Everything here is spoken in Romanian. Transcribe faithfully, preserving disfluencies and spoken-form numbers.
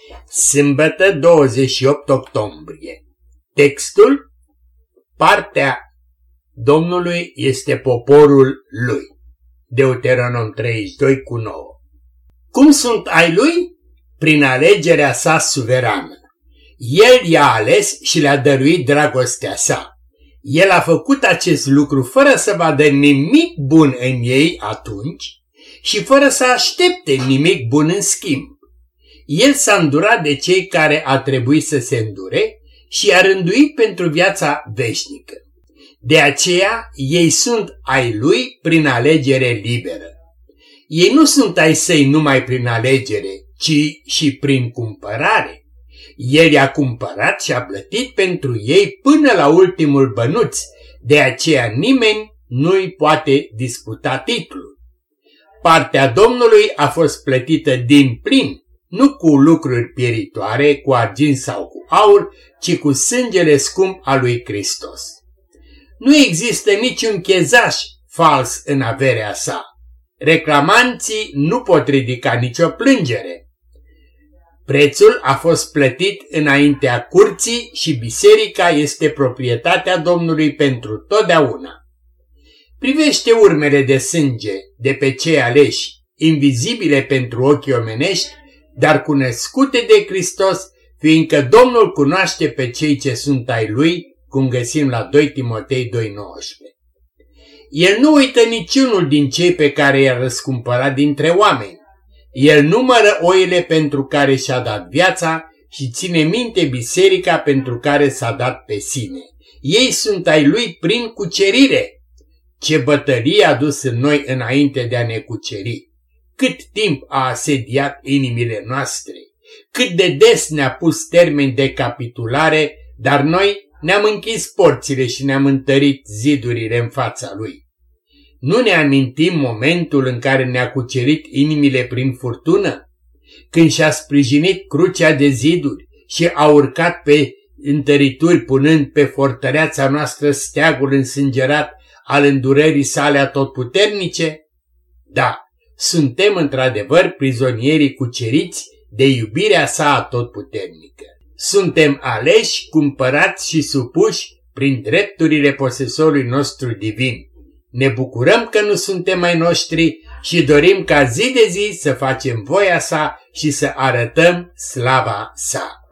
Sâmbătă, douăzeci și opt octombrie. Textul: partea Domnului este poporul lui. Deuteronom treizeci și doi cu nouă. Cum sunt ai lui? Prin alegerea sa suverană. El i-a ales și le-a dăruit dragostea sa. El a făcut acest lucru fără să vadă nimic bun în ei atunci și fără să aștepte nimic bun în schimb. El s-a îndurat de cei care a trebuit să se îndure și i-a rânduit pentru viața veșnică. De aceea ei sunt ai lui prin alegere liberă. Ei nu sunt ai săi numai prin alegere, ci și prin cumpărare. El i-a cumpărat și a plătit pentru ei până la ultimul bănuț, de aceea nimeni nu-i poate disputa titlul. Partea Domnului a fost plătită din plin, nu cu lucruri pieritoare, cu argint sau cu aur, ci cu sângele scump al lui Hristos. Nu există niciun chezaș fals în averea sa. Reclamanții nu pot ridica nicio plângere. Prețul a fost plătit înaintea curții și biserica este proprietatea Domnului pentru totdeauna. Privește urmele de sânge de pe cei aleși, invizibile pentru ochii omenești, dar cunoscute de Hristos, fiindcă Domnul cunoaște pe cei ce sunt ai Lui, cum găsim la doi Timotei doi nouăsprezece. El nu uită niciunul din cei pe care i-a răscumpărat dintre oameni. El numără oile pentru care și-a dat viața și ține minte biserica pentru care s-a dat pe sine. Ei sunt ai Lui prin cucerire. Ce bătălie a dus în noi înainte de a ne cuceri! Cât timp a asediat inimile noastre! Cât de des ne-a pus termeni de capitulare, dar noi ne-am închis porțile și ne-am întărit zidurile în fața Lui. Nu ne amintim momentul în care ne-a cucerit inimile prin furtună? Când și-a sprijinit crucea de ziduri și a urcat pe întărituri punând pe fortăreața noastră steagul însângerat al îndurării sale atotputernice? Da, suntem într-adevăr prizonierii cuceriți de iubirea sa atotputernică. Suntem aleși, cumpărați și supuși prin drepturile posesorului nostru divin. Ne bucurăm că nu suntem ai noștri și dorim ca zi de zi să facem voia sa și să arătăm slava sa.